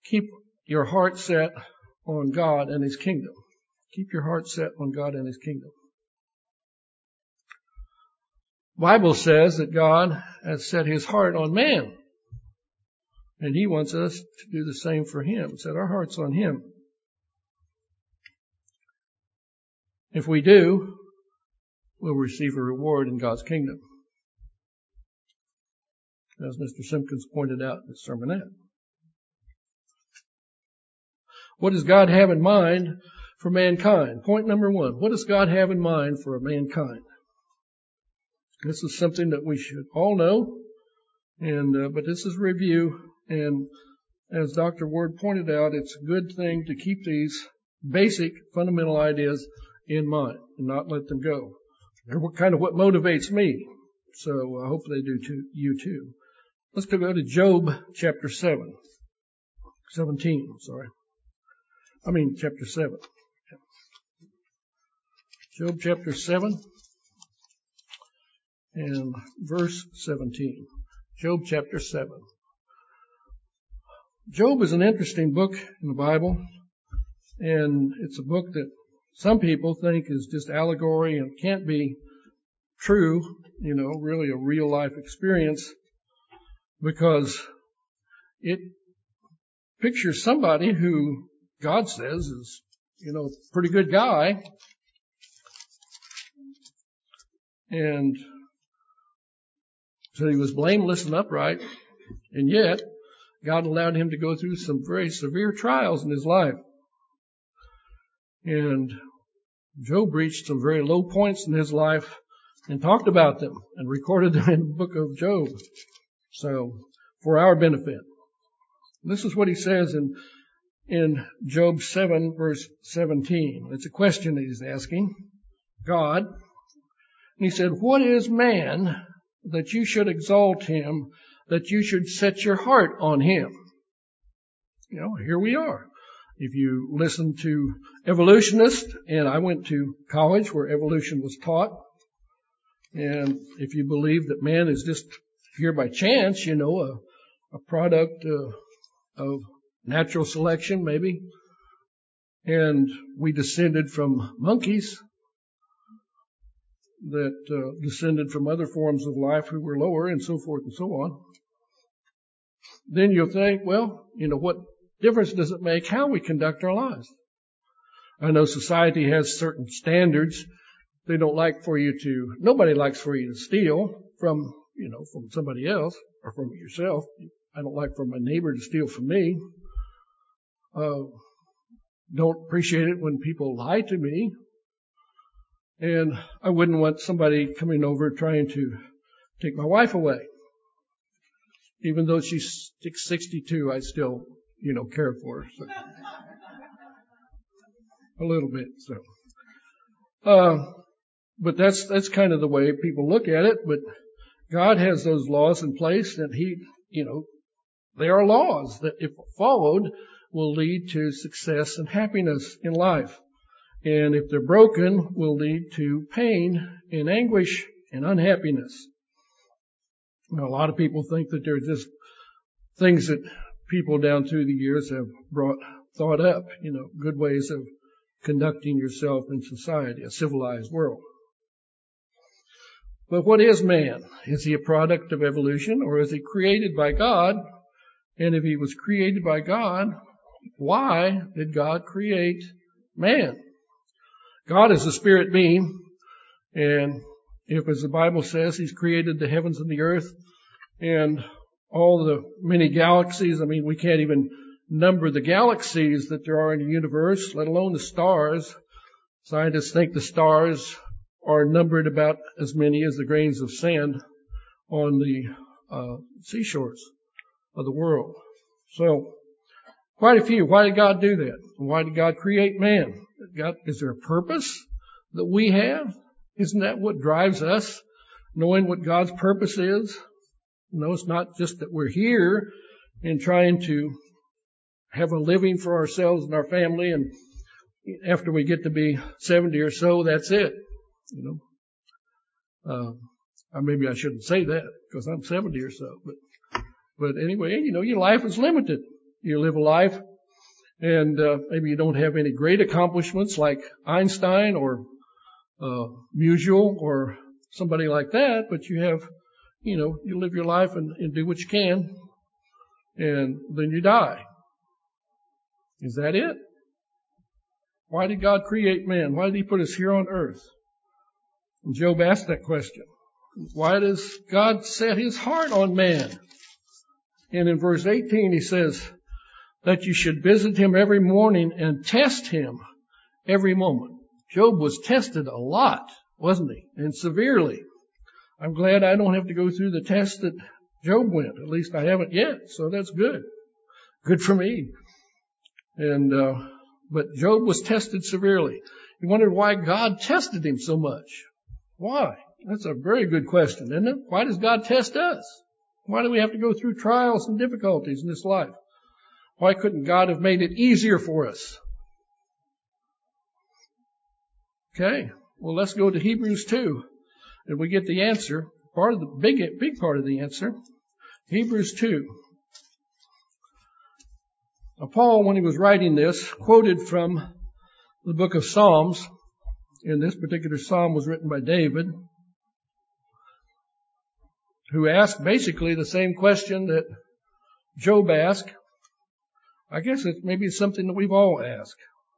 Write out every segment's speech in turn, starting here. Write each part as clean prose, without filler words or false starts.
keep your heart set on God and His kingdom. Keep your heart set on God and His kingdom. The Bible says that God has set His heart on man. And He wants us to do the same for Him. Set our hearts on Him. If we do, we'll receive a reward in God's kingdom. As Mr. Simpkins pointed out in his sermonette. What does God have in mind for mankind? Point number one. What does God have in mind for mankind? This is something that we should all know, but this is review. And as Dr. Ward pointed out, it's a good thing to keep these basic fundamental ideas in mind and not let them go. They're kind of what motivates me. So I hope they do you too. Let's go to Job chapter 17. Chapter 7. Job chapter 7 and verse 17. Job chapter 7. Job is an interesting book in the Bible, and it's a book that some people think is just allegory and can't be true, really a real life experience, because it pictures somebody who God says is, a pretty good guy, and so he was blameless and upright, and yet God allowed him to go through some very severe trials in his life. And Job reached some very low points in his life and talked about them and recorded them in the book of Job. So, for our benefit. This is what he says in Job 7 verse 17. It's a question that he's asking God. And he said, what is man that you should exalt him, that you should set your heart on him? Here we are. If you listen to evolutionists, and I went to college where evolution was taught, and if you believe that man is just here by chance, a product of natural selection maybe, and we descended from monkeys that descended from other forms of life who were lower and so forth and so on, then you'll think, well, what difference does it make how we conduct our lives? I know society has certain standards. Nobody likes for you to steal from somebody else or from yourself. I don't like for my neighbor to steal from me. Don't appreciate it when people lie to me. And I wouldn't want somebody coming over trying to take my wife away. Even though she's 62, I still, care for her. So. A little bit, so. But that's kind of the way people look at it. But God has those laws in place, and they are laws that, if followed, will lead to success and happiness in life. And if they're broken, will lead to pain and anguish and unhappiness. Now, a lot of people think that they're just things that people down through the years have thought up, good ways of conducting yourself in society, a civilized world. But what is man? Is he a product of evolution, or is he created by God? And if he was created by God, why did God create man? God is a spirit being, and if, as the Bible says, he's created the heavens and the earth and all the many galaxies, we can't even number the galaxies that there are in the universe, let alone the stars. Scientists think the stars are numbered about as many as the grains of sand on the seashores of the world. So, quite a few. Why did God do that? Why did God create man? Is there a purpose that we have? Isn't that what drives us? Knowing what God's purpose is? No, it's not just that we're here and trying to have a living for ourselves and our family, and after we get to be 70 or so, that's it. Maybe I shouldn't say that because I'm 70 or so, but anyway, your life is limited. You live a life, and maybe you don't have any great accomplishments like Einstein or Musial or somebody like that, but you have, you live your life and do what you can, and then you die. Is that it? Why did God create man? Why did he put us here on earth? And Job asked that question. Why does God set his heart on man? And in verse 18 he says that you should visit him every morning and test him every moment. Job was tested a lot, wasn't he? And severely. I'm glad I don't have to go through the test that Job went. At least I haven't yet, so that's good. Good for me. And but Job was tested severely. He wondered why God tested him so much. Why? That's a very good question, isn't it? Why does God test us? Why do we have to go through trials and difficulties in this life? Why couldn't God have made it easier for us? Okay, well, let's go to Hebrews 2, and we get the answer. Part of the big part of the answer. Hebrews 2. Now, Paul, when he was writing this, quoted from the book of Psalms. And this particular psalm was written by David, who asked basically the same question that Job asked. I guess maybe something that we've all asked.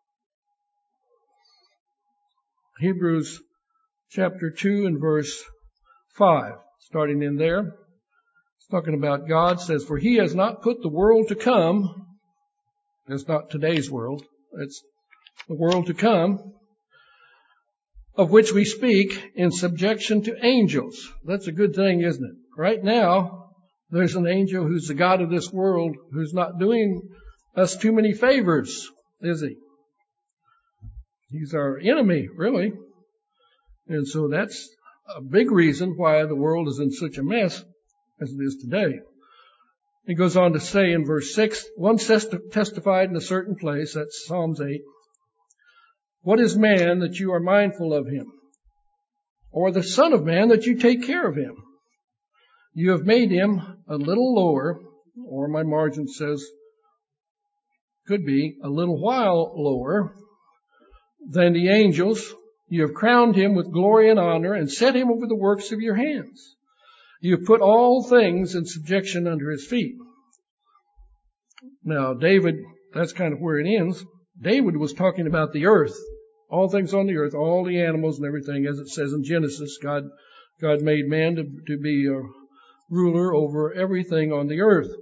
Hebrews chapter 2 and verse 5, starting in there. It's talking about God says, for he has not put the world to come. That's not today's world. It's the world to come, of which we speak, in subjection to angels. That's a good thing, isn't it? Right now, there's an angel who's the God of this world who's not doing us too many favors, is he? He's our enemy, really. And so that's a big reason why the world is in such a mess as it is today. He goes on to say in verse 6, one testified in a certain place, that's Psalms 8, what is man that you are mindful of him? Or the son of man that you take care of him? You have made him a little lower, or my margin says, could be a little while lower than the angels. You have crowned him with glory and honor and set him over the works of your hands. You have put all things in subjection under his feet. Now, David, that's kind of where it ends. David was talking about the earth, all things on the earth, all the animals and everything, as it says in Genesis. God made man to be a ruler over everything on the earth.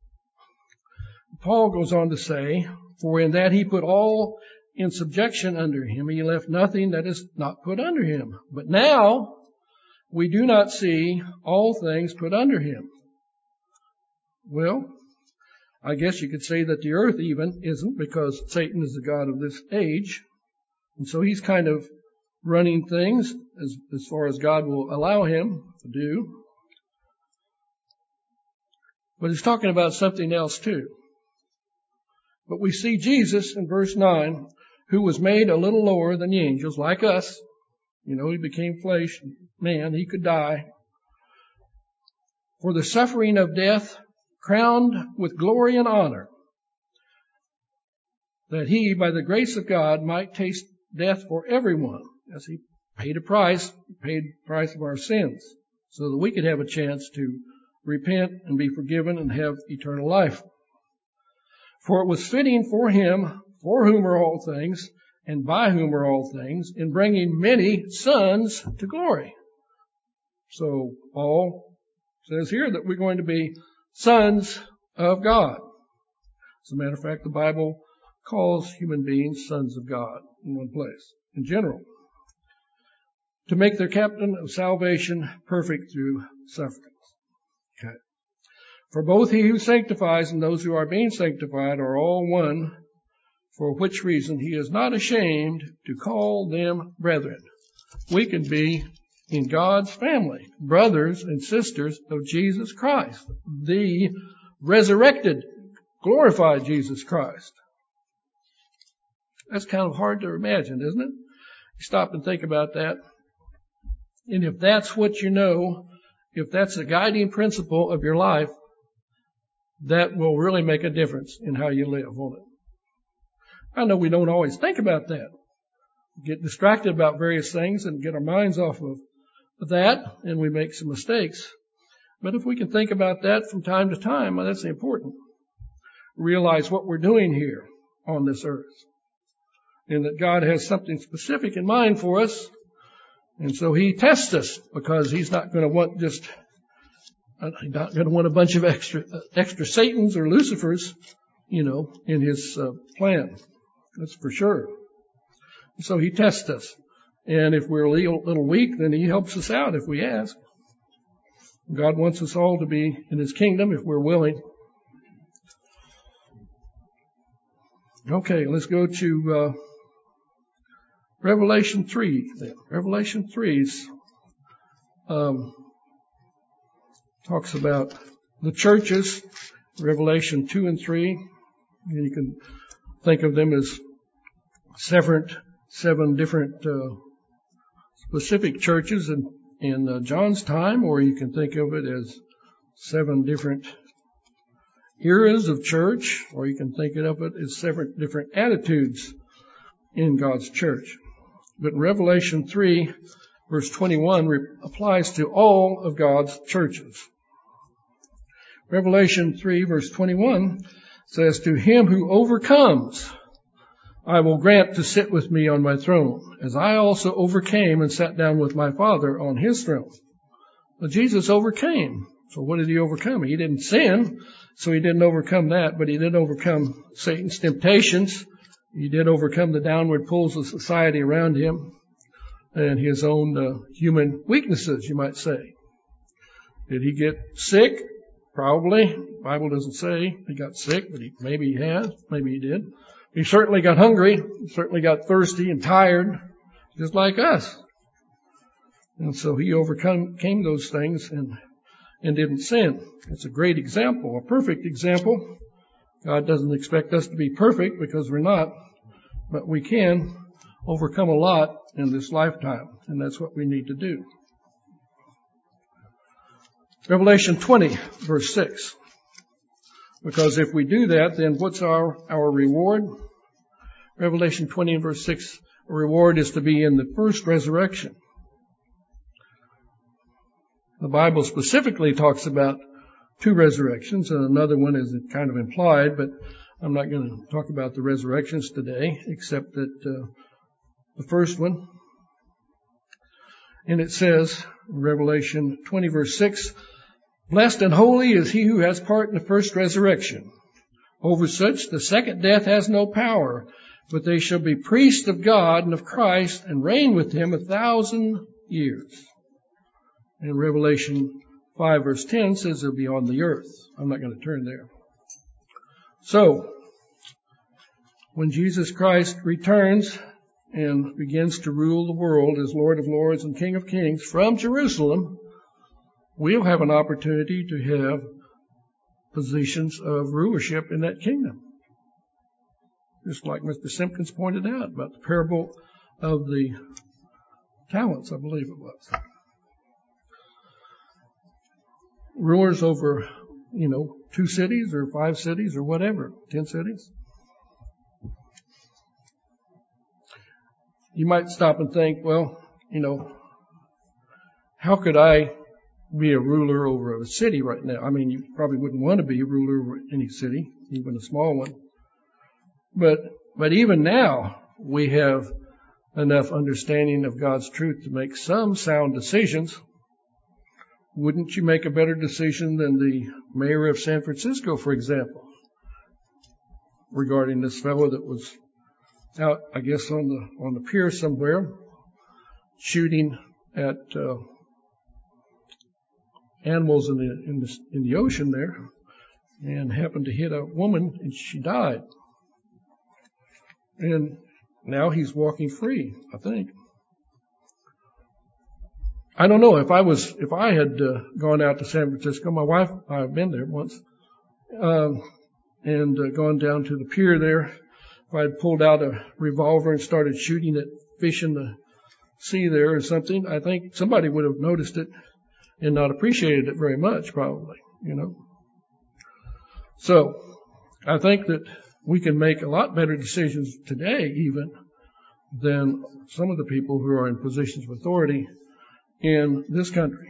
Paul goes on to say, for in that he put all in subjection under him, he left nothing that is not put under him. But now we do not see all things put under him. Well, I guess you could say that the earth even isn't, because Satan is the god of this age. And so he's kind of running things as far as God will allow him to do. But he's talking about something else too. But we see Jesus in verse 9, who was made a little lower than the angels, like us. He became flesh, man, he could die. For the suffering of death, crowned with glory and honor, that he, by the grace of God, might taste death for everyone, as he paid the price of our sins, so that we could have a chance to repent and be forgiven and have eternal life. For it was fitting for him, for whom are all things, and by whom are all things, in bringing many sons to glory. So Paul says here that we're going to be sons of God. As a matter of fact, the Bible calls human beings sons of God in one place, in general, to make their captain of salvation perfect through sufferings. Okay. For both he who sanctifies and those who are being sanctified are all one, for which reason he is not ashamed to call them brethren. We can be in God's family, brothers and sisters of Jesus Christ, the resurrected, glorified Jesus Christ. That's kind of hard to imagine, isn't it? You stop and think about that. And if that's what you know, if that's the guiding principle of your life, that will really make a difference in how you live, won't it? I know we don't always think about that. We get distracted about various things and get our minds off of that, and we make some mistakes. But if we can think about that from time to time, well, that's important. Realize what we're doing here on this earth, and that God has something specific in mind for us. And so He tests us, because He's not going to want a bunch of extra Satans or Lucifers, in His plan. That's for sure. So He tests us. And if we're a little weak, then He helps us out if we ask. God wants us all to be in His kingdom if we're willing. Okay, let's go to Revelation 3. Then. Revelation 3 talks about the churches. Revelation 2 and 3. And you can think of them as seven different specific churches in John's time, or you can think of it as 7 different eras of church, or you can think of it as 7 different attitudes in God's church. But Revelation 3, verse 21, applies to all of God's churches. Revelation 3, verse 21 says, "To him who overcomes, I will grant to sit with me on my throne, as I also overcame and sat down with my Father on His throne." Well, Jesus overcame. So what did He overcome? He didn't sin, so He didn't overcome that, but He did overcome Satan's temptations. He did overcome the downward pulls of society around Him and His own human weaknesses, you might say. Did He get sick? Probably. The Bible doesn't say He got sick, but maybe He has. Maybe He did. He certainly got hungry. He certainly got thirsty and tired, just like us. And so He overcame those things and didn't sin. It's a great example, a perfect example. God doesn't expect us to be perfect, because we're not, but we can overcome a lot in this lifetime, and that's what we need to do. Revelation 20, verse 6. Because if we do that, then what's our reward? Revelation 20 and verse 6, the reward is to be in the first resurrection. The Bible specifically talks about 2 resurrections, and another one is kind of implied, but I'm not going to talk about the resurrections today, except that the first one. And it says, Revelation 20, verse 6, "Blessed and holy is he who has part in the first resurrection. Over such the second death has no power, but they shall be priests of God and of Christ, and reign with Him 1,000 years." And Revelation 5, verse 10 says they'll be on the earth. I'm not going to turn there. So, when Jesus Christ returns and begins to rule the world as Lord of Lords and King of Kings from Jerusalem, we'll have an opportunity to have positions of rulership in that kingdom. Just like Mr. Simpkins pointed out about the parable of the talents, I believe it was. Rulers over, 2 cities or 5 cities or whatever, 10 cities. You might stop and think, well, how could I be a ruler over a city right now? I mean, you probably wouldn't want to be a ruler over any city, even a small one. But even now, we have enough understanding of God's truth to make some sound decisions. Wouldn't you make a better decision than the mayor of San Francisco, for example, regarding this fellow that was out, I guess, on the pier somewhere, shooting at animals in the ocean there, and happened to hit a woman, and she died. And now he's walking free, I think. I don't know if I had gone out to San Francisco. My wife, I've been there once, and gone down to the pier there. If I had pulled out a revolver and started shooting at fish in the sea there or something, I think somebody would have noticed it and not appreciated it very much, probably. So I think that we can make a lot better decisions today even than some of the people who are in positions of authority in this country.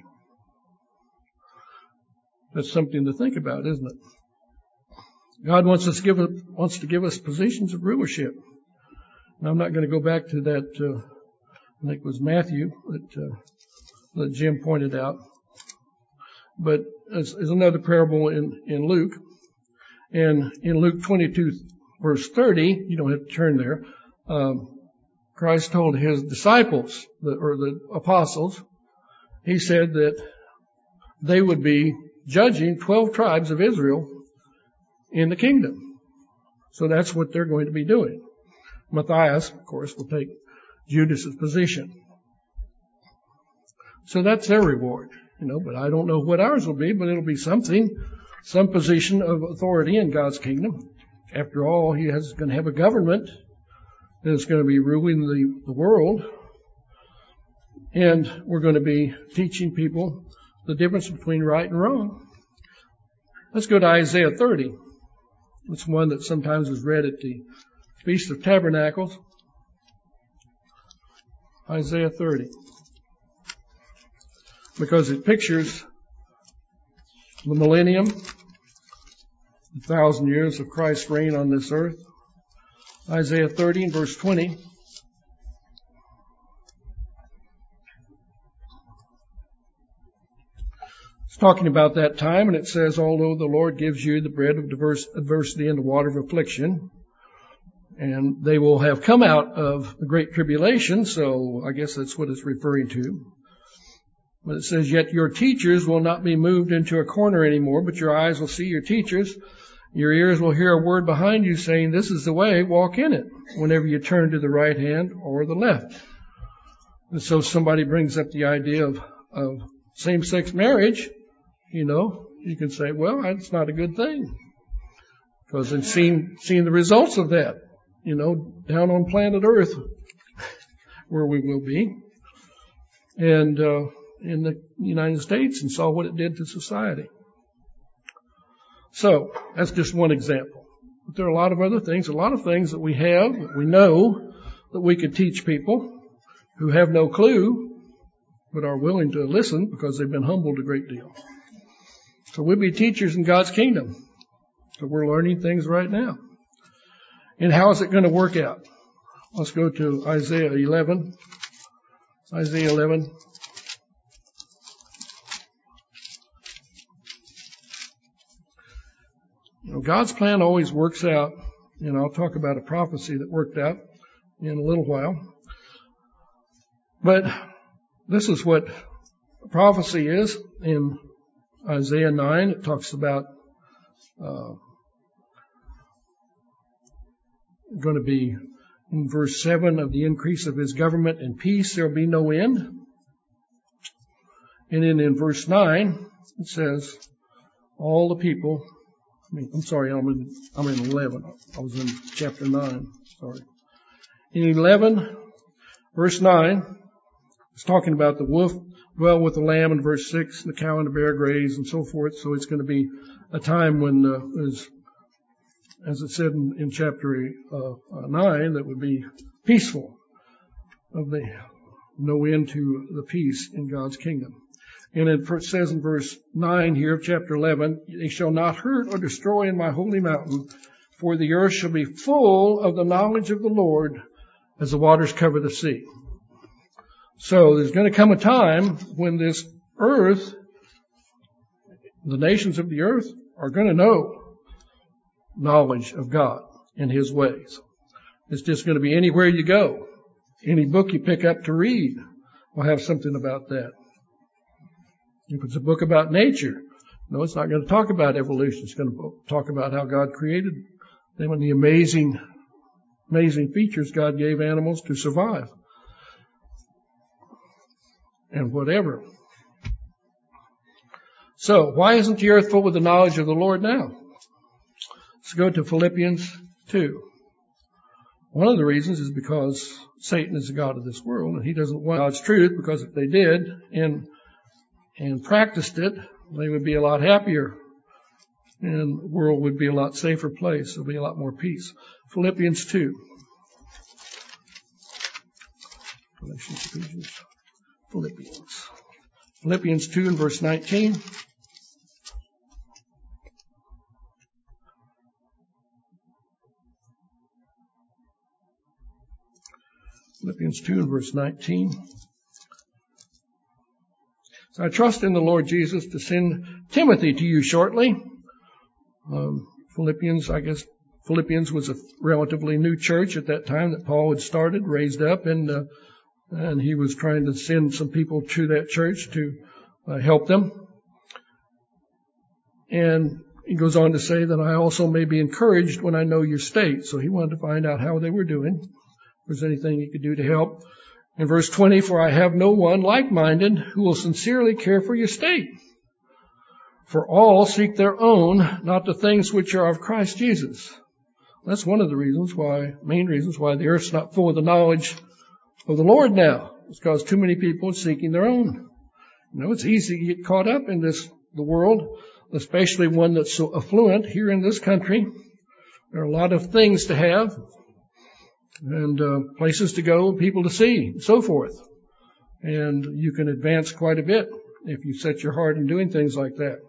That's something to think about, isn't it? God wants to give us positions of rulership. Now, I'm not going to go back to that, I think it was Matthew that Jim pointed out. But there's another parable in Luke. And in Luke 22, verse 30, you don't have to turn there, Christ told his disciples, or the apostles, he said that they would be judging 12 tribes of Israel in the kingdom. So that's what they're going to be doing. Matthias, of course, will take Judas's position. So that's their reward, but I don't know what ours will be, but it'll be something, some position of authority in God's kingdom. After all, he is going to have a government that is going to be ruling the world. And we're going to be teaching people the difference between right and wrong. Let's go to Isaiah 30. It's one that sometimes is read at the Feast of Tabernacles. Isaiah 30. Because it pictures the millennium, 1,000 years of Christ's reign on this earth. Isaiah 30 and verse 20. It's talking about that time, and it says, although the Lord gives you the bread of adversity and the water of affliction, and they will have come out of the great tribulation, so I guess that's what it's referring to. But it says, yet your teachers will not be moved into a corner anymore, but your eyes will see your teachers. Your ears will hear a word behind you saying, this is the way, walk in it, whenever you turn to the right hand or the left. And so somebody brings up the idea of same-sex marriage. You can say, well, that's not a good thing. Because I've seen the results of that, down on planet Earth, where we will be. And in the United States, and saw what it did to society. So that's just one example. But there are a lot of other things, that we have, that we know, that we could teach people who have no clue, but are willing to listen because they've been humbled a great deal. So we'll be teachers in God's kingdom. So we're learning things right now. And how is it going to work out? Let's go to Isaiah 11. Isaiah 11. God's plan always works out, and I'll talk about a prophecy that worked out in a little while. But this is what prophecy is in Isaiah 9. It talks about going to be in verse 7 of the increase of his government and peace, there will be no end. And then in verse 9, it says, all the people, I'm in 11. I was in chapter 9. Sorry. In 11, verse 9, it's talking about the wolf dwell with the lamb in verse 6, the cow and the bear graze and so forth. So it's going to be a time when, as it said in chapter 9, that would be peaceful, of the no end to the peace in God's kingdom. And it says in verse 9 here of chapter 11, they shall not hurt or destroy in my holy mountain, for the earth shall be full of the knowledge of the Lord as the waters cover the sea. So there's going to come a time when this earth, the nations of the earth, are going to know knowledge of God and his ways. It's just going to be anywhere you go. Any book you pick up to read will have something about that. If it's a book about nature, no, it's not going to talk about evolution. It's going to talk about how God created them and the amazing features God gave animals to survive. And whatever. So, why isn't the earth full with the knowledge of the Lord now? Let's go to Philippians 2. One of the reasons is because Satan is the god of this world, and he doesn't want God's truth, because if they did and practiced it, they would be a lot happier and the world would be a lot safer place. There'll be a lot more peace. Philippians 2. Philippians 2 and verse 19. Philippians 2 and verse 19. So I trust in the Lord Jesus to send Timothy to you shortly. Philippians was a relatively new church at that time that Paul had started, raised up, and he was trying to send some people to that church to help them. And he goes on to say that I also may be encouraged when I know your state. So he wanted to find out how they were doing, if there's anything he could do to help. In verse 20, for I have no one like-minded who will sincerely care for your state. For all seek their own, not the things which are of Christ Jesus. That's one of the main reasons why the earth's not full of the knowledge of the Lord now. It's because too many people are seeking their own. It's easy to get caught up in the world, especially one that's so affluent here in this country. There are a lot of things to have, and places to go, people to see, and so forth. And you can advance quite a bit if you set your heart on doing things like that.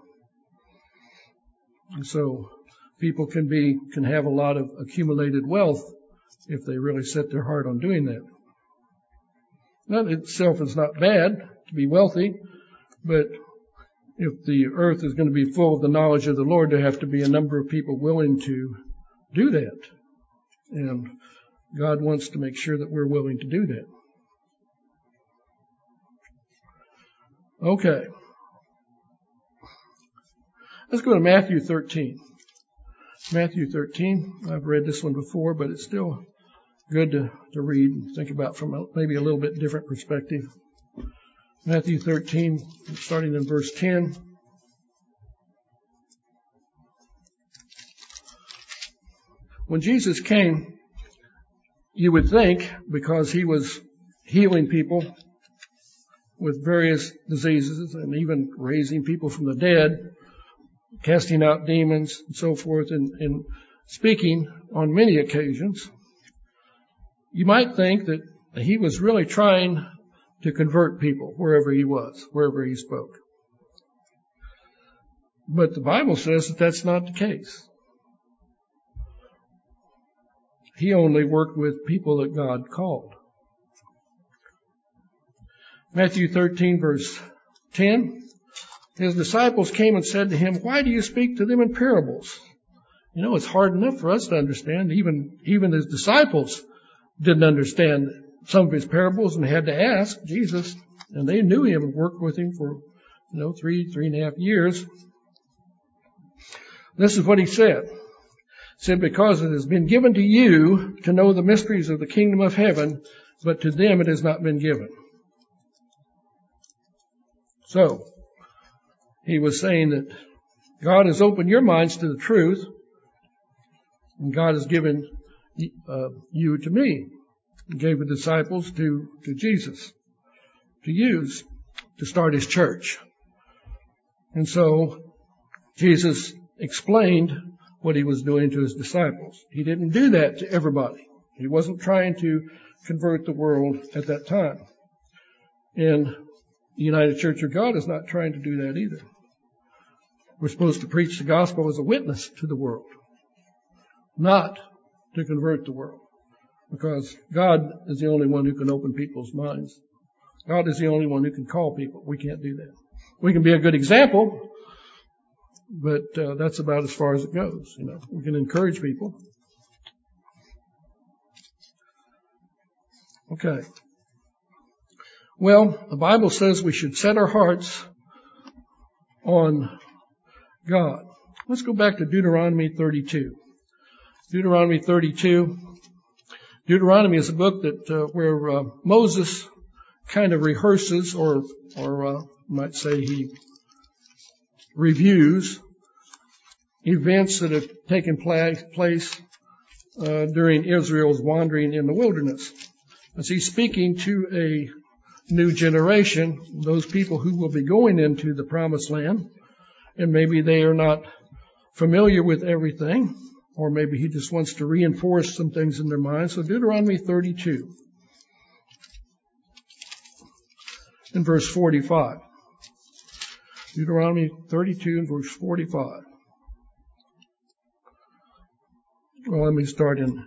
And so people can have a lot of accumulated wealth if they really set their heart on doing that. That itself is not bad to be wealthy, but if the earth is going to be full of the knowledge of the Lord, there have to be a number of people willing to do that. And God wants to make sure that we're willing to do that. Okay. Let's go to Matthew 13. Matthew 13. I've read this one before, but it's still good to read and think about from maybe a little bit different perspective. Matthew 13, starting in verse 10. When Jesus came, you would think, because he was healing people with various diseases and even raising people from the dead, casting out demons and so forth, and speaking on many occasions, you might think that he was really trying to convert people wherever he was, wherever he spoke. But the Bible says that that's not the case. He only worked with people that God called. Matthew 13, verse 10. His disciples came and said to him, why do you speak to them in parables? It's hard enough for us to understand. Even his disciples didn't understand some of his parables and had to ask Jesus. And they knew him and worked with him for, 3.5 years. This is what he said. He said, because it has been given to you to know the mysteries of the kingdom of heaven, but to them it has not been given. So, he was saying that God has opened your minds to the truth, and God has given you to me. He gave the disciples to Jesus to use to start his church. And so, Jesus explained what he was doing to his disciples. He didn't do that to everybody. He wasn't trying to convert the world at that time. And the United Church of God is not trying to do that either. We're supposed to preach the gospel as a witness to the world, not to convert the world, because God is the only one who can open people's minds. God is the only one who can call people. We can't do that. We can be a good example, but that's about as far as it goes. We can encourage people. Okay. Well, the Bible says we should set our hearts on God. Let's go back to Deuteronomy 32. Deuteronomy 32. Deuteronomy is a book that where Moses kind of rehearses, or might say he reviews events that have taken place during Israel's wandering in the wilderness. As he's speaking to a new generation, those people who will be going into the promised land, and maybe they are not familiar with everything, or maybe he just wants to reinforce some things in their mind. So Deuteronomy 32 in verse 45. Deuteronomy 32 and verse 45. Well, let me start in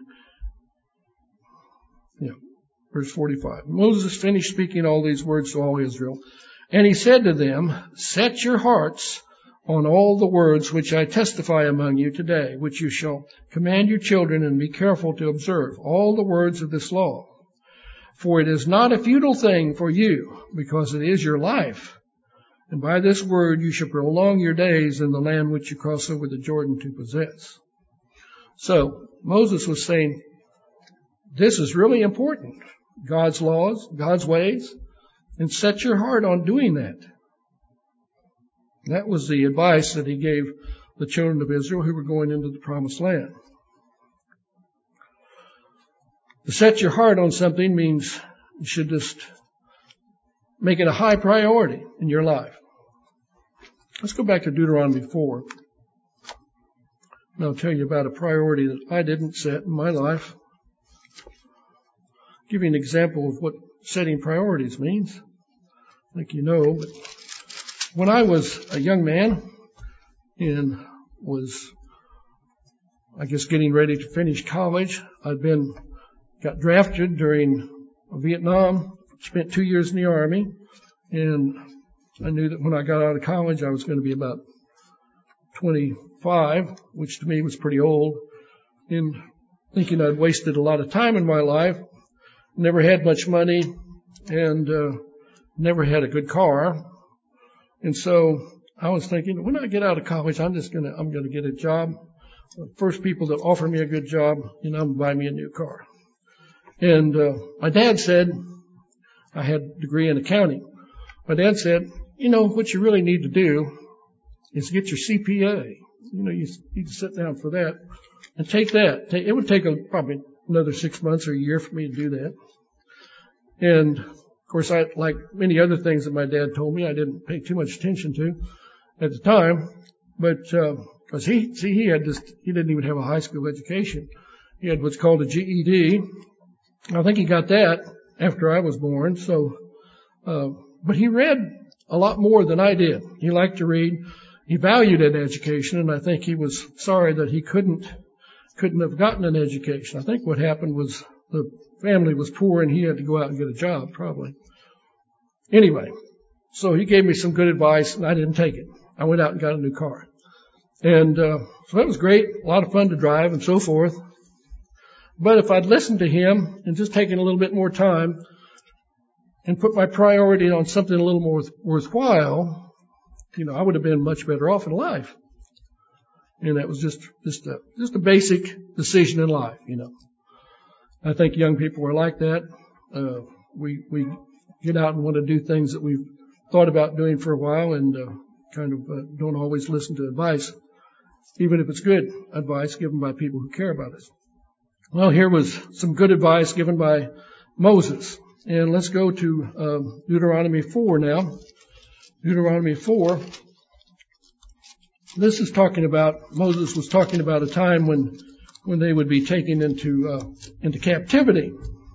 verse 45. Moses finished speaking all these words to all Israel, and he said to them, set your hearts on all the words which I testify among you today, which you shall command your children, and be careful to observe all the words of this law. For it is not a futile thing for you, because it is your life. And by this word you shall prolong your days in the land which you cross over the Jordan to possess. So Moses was saying, this is really important. God's laws, God's ways, and set your heart on doing that. That was the advice that he gave the children of Israel who were going into the promised land. To set your heart on something means you should just make it a high priority in your life. Let's go back to Deuteronomy 4. And I'll tell you about a priority that I didn't set in my life. I'll give you an example of what setting priorities means. I think you know, but when I was a young man and was, I guess, getting ready to finish college, got drafted during Vietnam, spent 2 years in the Army, and I knew that when I got out of college I was going to be about 25, which to me was pretty old, and thinking I'd wasted a lot of time in my life, never had much money, and never had a good car. And so I was thinking, when I get out of college, I'm going to get a job. The first people that offer me a good job, I'm going to buy me a new car. And my dad said, I had a degree in accounting. My dad said, what you really need to do is get your CPA. You need to sit down for that and take that. It would take probably another 6 months or a year for me to do that. And of course, like many other things that my dad told me, I didn't pay too much attention to at the time. But because he didn't even have a high school education. He had what's called a GED. I think he got that after I was born. So, but he read a lot more than I did. He liked to read. He valued an education, and I think he was sorry that he couldn't have gotten an education. I think what happened was the family was poor and he had to go out and get a job, probably. Anyway, so he gave me some good advice, and I didn't take it. I went out and got a new car. And so that was great, a lot of fun to drive and so forth. But if I'd listened to him and just taken a little bit more time and put my priority on something a little more worthwhile, I would have been much better off in life. And that was just a basic decision in life, I think young people are like that. We get out and want to do things that we've thought about doing for a while and don't always listen to advice, even if it's good advice given by people who care about us. Well, here was some good advice given by Moses. And let's go to Deuteronomy 4 now. Deuteronomy 4. This is Moses was talking about a time when they would be taken into captivity.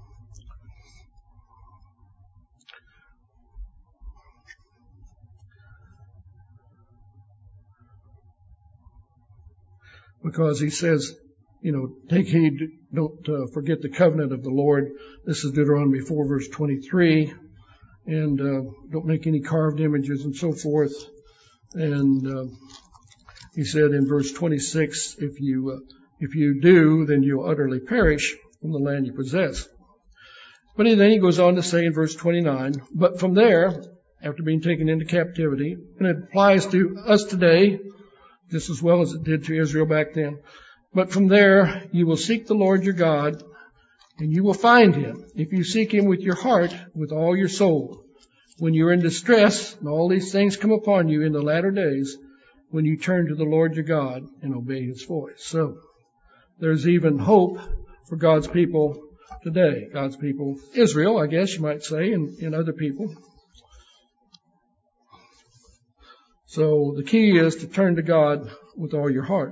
Because he says, take heed, don't forget the covenant of the Lord. This is Deuteronomy 4 verse 23. And don't make any carved images and so forth. And he said in verse 26, if you do, then you'll utterly perish from the land you possess. But then he goes on to say in verse 29, but from there, after being taken into captivity, and it applies to us today, just as well as it did to Israel back then, but from there you will seek the Lord your God, and you will find him, if you seek him with your heart, with all your soul. When you're in distress, and all these things come upon you in the latter days, when you turn to the Lord your God and obey his voice. So, there's even hope for God's people today. God's people, Israel, I guess you might say, and other people. So the key is to turn to God with all your heart.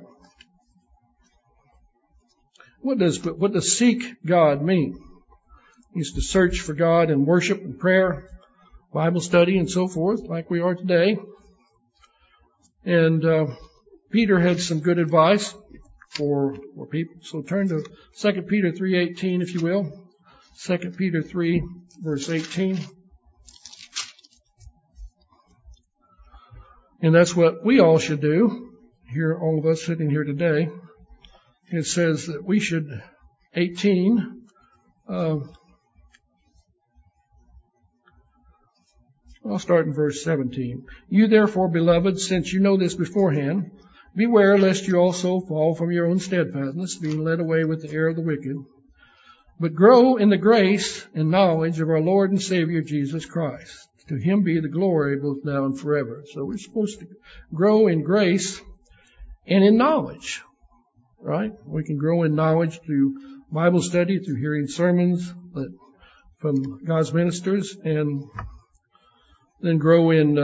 What does seek God mean? It means to search for God in worship and prayer, Bible study and so forth, like we are today. And Peter had some good advice for people. So turn to 2 Peter 3:18, if you will. 2 Peter 3, verse 18. And that's what we all should do, here, all of us sitting here today. It says that we should, 18, I'll start in verse 17. You therefore, beloved, since you know this beforehand, beware lest you also fall from your own steadfastness, being led away with the error of the wicked. But grow in the grace and knowledge of our Lord and Savior Jesus Christ. To him be the glory both now and forever. So we're supposed to grow in grace and in knowledge, right? We can grow in knowledge through Bible study, through hearing sermons from God's ministers, and then grow in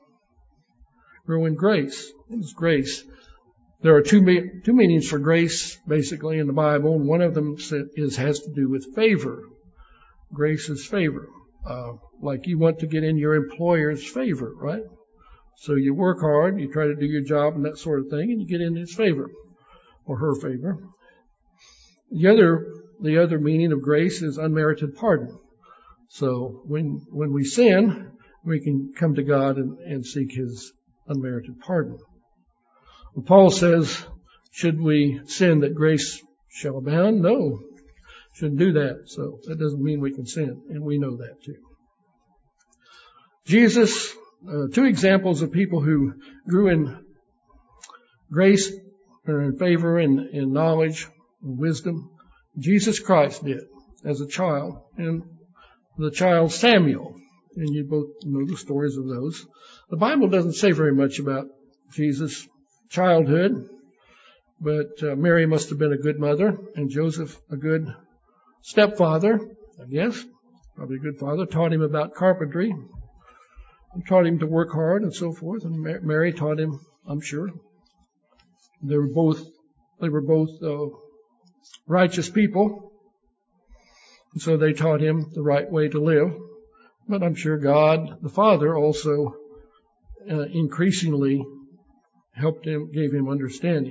grace. It's grace. There are two meanings for grace, basically, in the Bible, and one of them has to do with favor. Grace is favor. Like you want to get in your employer's favor, right? So you work hard, you try to do your job and that sort of thing, and you get in his favor or her favor. The other meaning of grace is unmerited pardon. So when we sin, we can come to God and seek his unmerited pardon. Well, Paul says, should we sin that grace shall abound? No, shouldn't do that. So that doesn't mean we can sin, and we know that too. Jesus, two examples of people who grew in grace or in favor and in knowledge and wisdom. Jesus Christ did as a child, and the child Samuel. And you both know the stories of those. The Bible doesn't say very much about Jesus' childhood, but Mary must have been a good mother, and Joseph a good stepfather, I guess, probably a good father, taught him about carpentry, and taught him to work hard and so forth, and Mary taught him, I'm sure. They were both righteous people, and so they taught him the right way to live. But I'm sure God, the Father, also increasingly helped him, gave him understanding.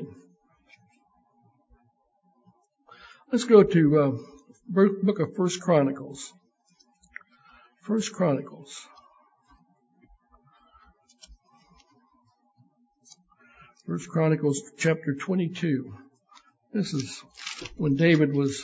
Let's go to book of 1 Chronicles. 1 Chronicles. 1 Chronicles chapter 22. This is when David was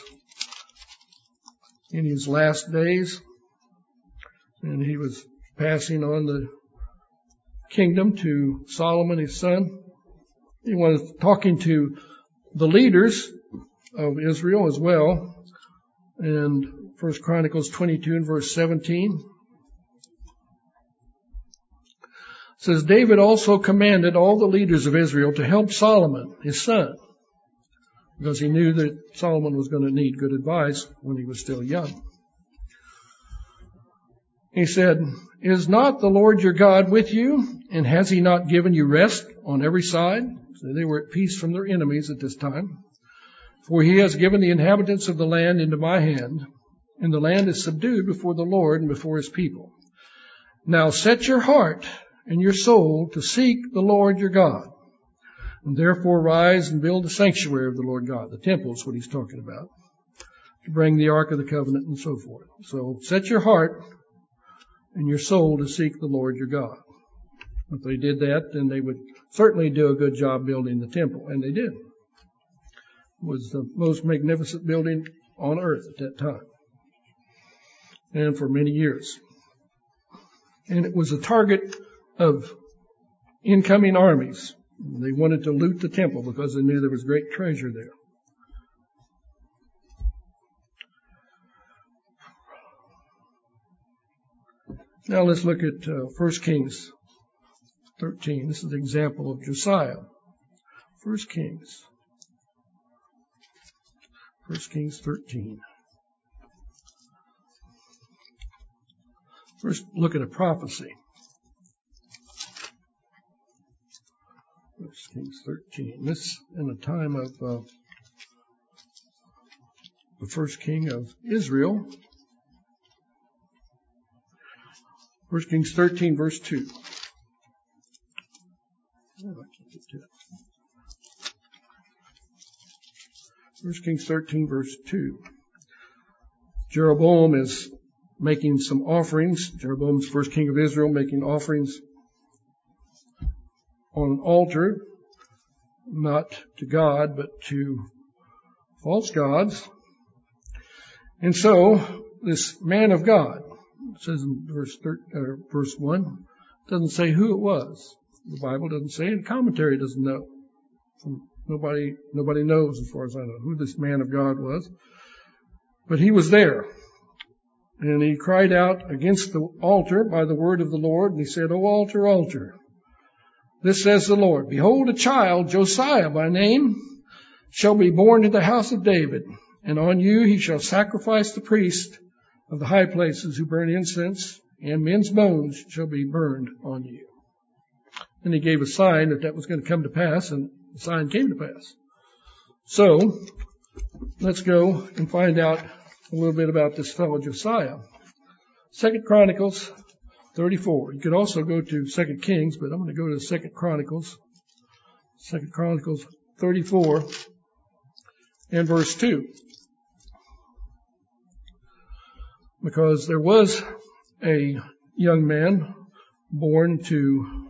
in his last days, and he was passing on the kingdom to Solomon, his son. He was talking to the leaders of Israel as well. And 1 Chronicles 22 and verse 17 says, David also commanded all the leaders of Israel to help Solomon, his son, because he knew that Solomon was going to need good advice when he was still young. He said, is not the Lord your God with you, and has he not given you rest on every side? So they were at peace from their enemies at this time. For he has given the inhabitants of the land into my hand, and the land is subdued before the Lord and before his people. Now set your heart and your soul to seek the Lord your God, and therefore rise and build the sanctuary of the Lord God. The temple is what he's talking about, to bring the Ark of the Covenant and so forth. So set your heart and your soul to seek the Lord your God. If they did that, then they would certainly do a good job building the temple, and they did. It was the most magnificent building on earth at that time, and for many years. And it was a target of incoming armies. They wanted to loot the temple because they knew there was great treasure there. Now let's look at 1 Kings 13. This is an example of Josiah. 1 Kings 13. First, look at a prophecy. 1 Kings 13. This in the time of the first king of Israel. 1 Kings 13, verse 2. Oh, I can't get to it. 1 Kings 13, verse 2. Jeroboam is making some offerings. Jeroboam's first king of Israel, making offerings on an altar, not to God, but to false gods. And so, this man of God, it says in verse 1, doesn't say who it was. The Bible doesn't say, and the commentary doesn't know. Nobody knows, as far as I know, who this man of God was. But he was there. And he cried out against the altar by the word of the Lord, and he said, O altar, altar, this says the Lord, behold, a child, Josiah by name, shall be born in the house of David, and on you he shall sacrifice the priest of the high places who burn incense, and men's bones shall be burned on you. And he gave a sign that was going to come to pass, and the sign came to pass. So, let's go and find out a little bit about this fellow Josiah. 2 Chronicles 34. You could also go to 2 Kings, but I'm going to go to 2 Chronicles. 2 Chronicles 34 and verse 2. Because there was a young man born to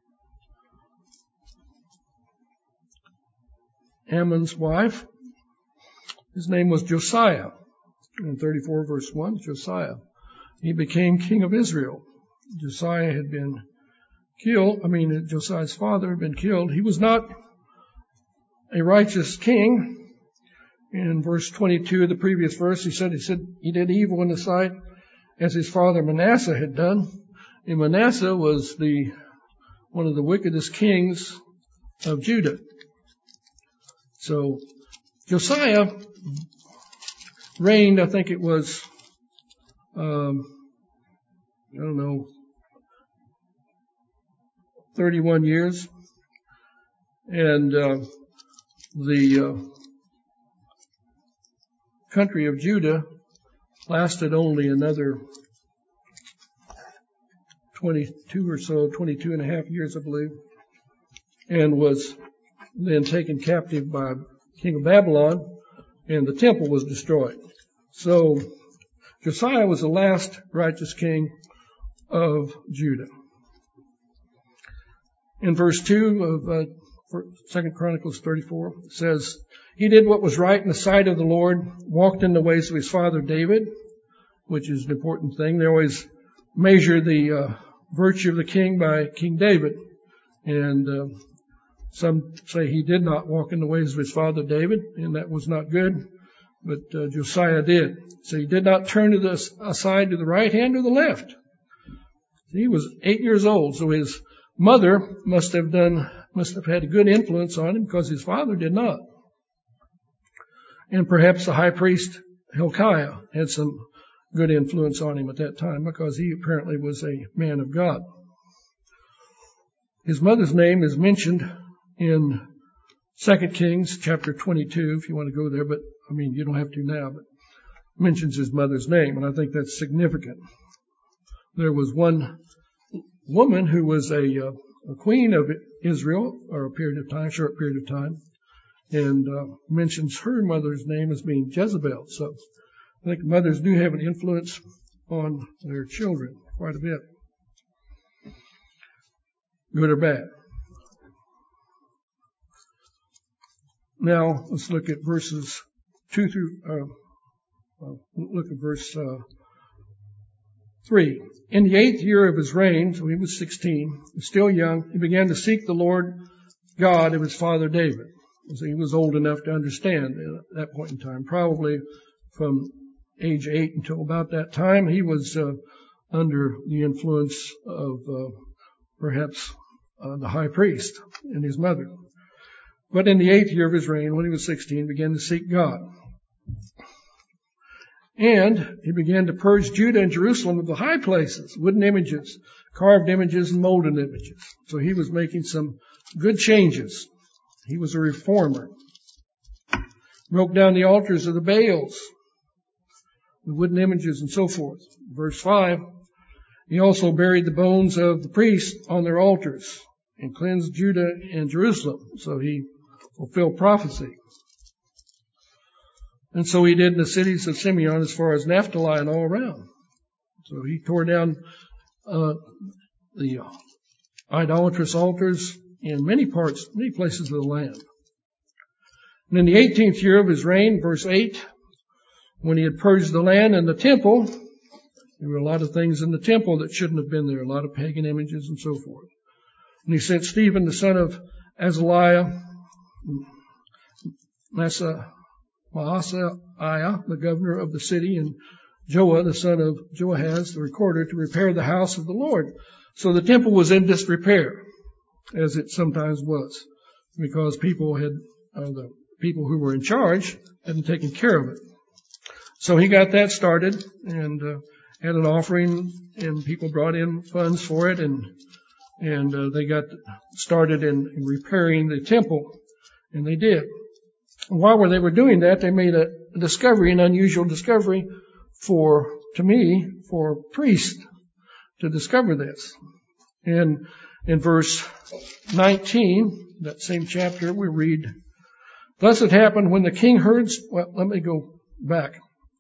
Ammon's wife. His name was Josiah. In 34 verse 1, Josiah. He became king of Israel. Josiah had been killed. Josiah's father had been killed. He was not a righteous king. In verse 22 of the previous verse, he said he did evil in the sight as his father Manasseh had done. And Manasseh was one of the wickedest kings of Judah. So Josiah reigned, I think it was, 31 years. And the country of Judah lasted only another 22 or so, 22 and a half years, I believe, and was then taken captive by King of Babylon, and the temple was destroyed. So Josiah was the last righteous king of Judah. In verse 2 of 2 Chronicles 34, it says, he did what was right in the sight of the Lord, walked in the ways of his father David, which is an important thing. They always measure the virtue of the king by King David. And some say he did not walk in the ways of his father David, and that was not good. But Josiah did. So he did not turn aside to the right hand or the left. He was 8 years old, so his mother must have had a good influence on him because his father did not. And perhaps the high priest Hilkiah had some good influence on him at that time because he apparently was a man of God. His mother's name is mentioned in 2 Kings chapter 22, if you want to go there, but you don't have to now, but mentions his mother's name, and I think that's significant. There was one woman who was a queen of Israel, or a short period of time, and mentions her mother's name as being Jezebel. So I think mothers do have an influence on their children quite a bit, good or bad. Now let's look at verses 2 through. Look at verse 3. In the 8th year of his reign, so he was 16, still young, he began to seek the Lord God of his father David. So he was old enough to understand at that point in time. Probably from age 8 until about that time, he was under the influence of perhaps the high priest and his mother. But in the 8th year of his reign, when he was 16, began to seek God. And he began to purge Judah and Jerusalem of the high places, wooden images, carved images, and molded images. So he was making some good changes. He was a reformer. Broke down the altars of the Baals, the wooden images and so forth. Verse 5, he also buried the bones of the priests on their altars and cleansed Judah and Jerusalem. So he fulfilled prophecy. And so he did in the cities of Simeon as far as Naphtali and all around. So he tore down the idolatrous altars in many places of the land. And in the 18th year of his reign, verse 8, when he had purged the land and the temple, there were a lot of things in the temple that shouldn't have been there, a lot of pagan images and so forth. And he sent Stephen, the son of Azaliah, Maaseiah, the governor of the city, and Joah, the son of Joahaz, the recorder, to repair the house of the Lord. So the temple was in disrepair, as it sometimes was, because the people who were in charge hadn't taken care of it. So he got that started and had an offering, and people brought in funds for it, and they got started in repairing the temple, and they did. While they were doing that, they made a discovery, an unusual discovery for priests to discover this. And in verse 19, that same chapter, we read, "Thus it happened when the king heard," well, let me go back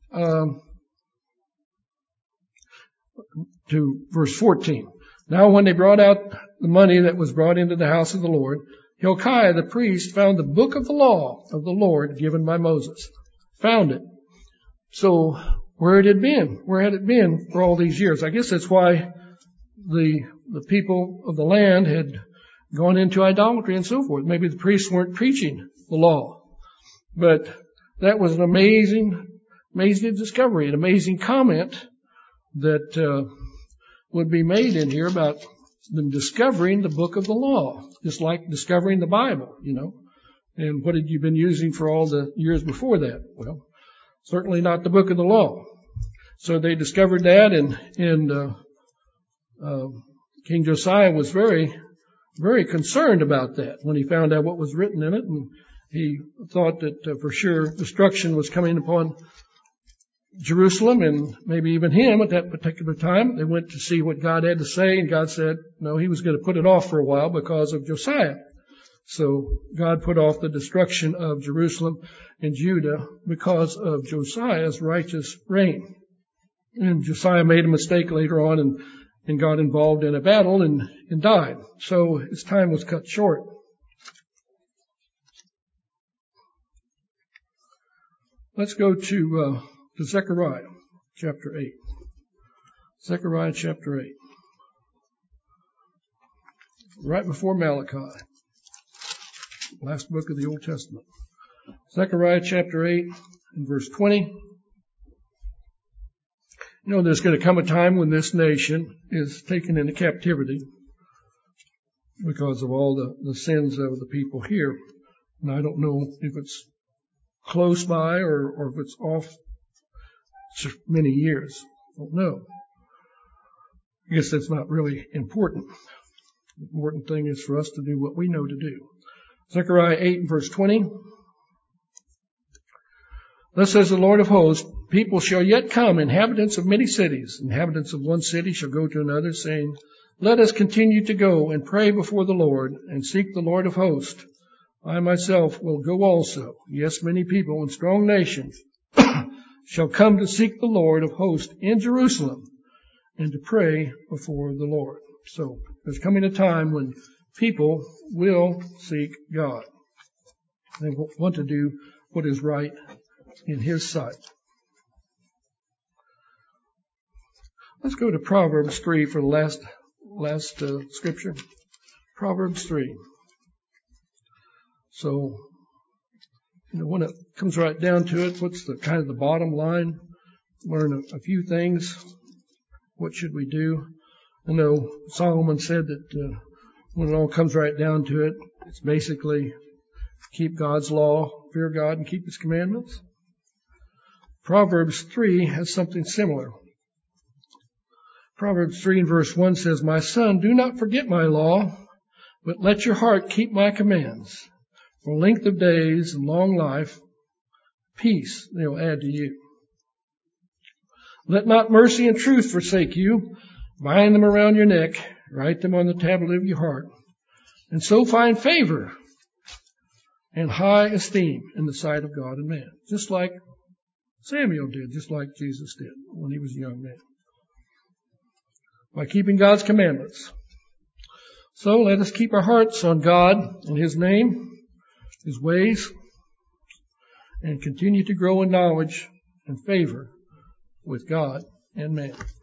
to verse 14. "Now when they brought out the money that was brought into the house of the Lord, Hilkiah the priest found the book of the law of the Lord given by Moses." Found it. So where had it been? Where had it been for all these years? I guess that's why the people of the land had gone into idolatry and so forth. Maybe the priests weren't preaching the law. But that was an amazing discovery, an amazing comment that would be made in here about them discovering the book of the law, just like discovering the Bible, And what had you been using for all the years before that? Well, certainly not the book of the law. So they discovered that, and King Josiah was very, very concerned about that when he found out what was written in it, and he thought that for sure destruction was coming upon Jerusalem and maybe even him at that particular time. They went to see what God had to say, and God said, no, he was going to put it off for a while because of Josiah. So God put off the destruction of Jerusalem and Judah because of Josiah's righteous reign. And Josiah made a mistake later on and got involved in a battle and died. So his time was cut short. Let's go to Zechariah chapter 8. Zechariah chapter 8. Right before Malachi. Last book of the Old Testament. Zechariah chapter 8 and verse 20. There's going to come a time when this nation is taken into captivity because of all the sins of the people here. And I don't know if it's close by or if it's off many years. I don't know. I guess that's not really important. The important thing is for us to do what we know to do. Zechariah 8 and verse 20. Thus says the Lord of hosts, people shall yet come, inhabitants of many cities. Inhabitants of one city shall go to another, saying, let us continue to go and pray before the Lord and seek the Lord of hosts. I myself will go also. Yes, many people and strong nations shall come to seek the Lord of hosts in Jerusalem and to pray before the Lord. So there's coming a time when people will seek God. They want to do what is right in His sight. Let's go to Proverbs 3 for the last scripture. Proverbs 3. So, when it comes right down to it, what's the kind of the bottom line? Learn a few things. What should we do? I know Solomon said that when it all comes right down to it, it's basically keep God's law, fear God, and keep His commandments. Proverbs 3 has something similar. Proverbs 3 and verse 1 says, my son, do not forget my law, But let your heart keep my commands. For length of days and long life, peace they will add to you. Let not mercy and truth forsake you. Bind them around your neck. Write them on the tablet of your heart. And so find favor and high esteem in the sight of God and man. Just like Samuel did, just like Jesus did when he was a young man. By keeping God's commandments. So let us keep our hearts on God and His name, His ways, and continue to grow in knowledge and favor with God and man.